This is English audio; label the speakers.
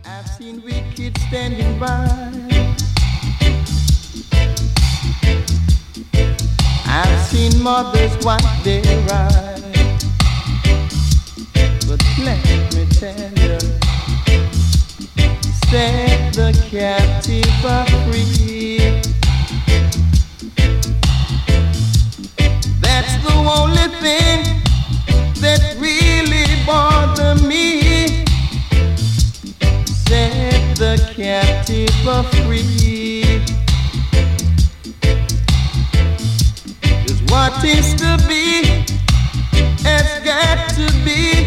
Speaker 1: I've seen wicked standing by. I've seen mothers wipe their eyes. But let me tell you, set the captive free. That's the only thing that really bothers me. Set the captive free. 'Cause what is to be has got to be.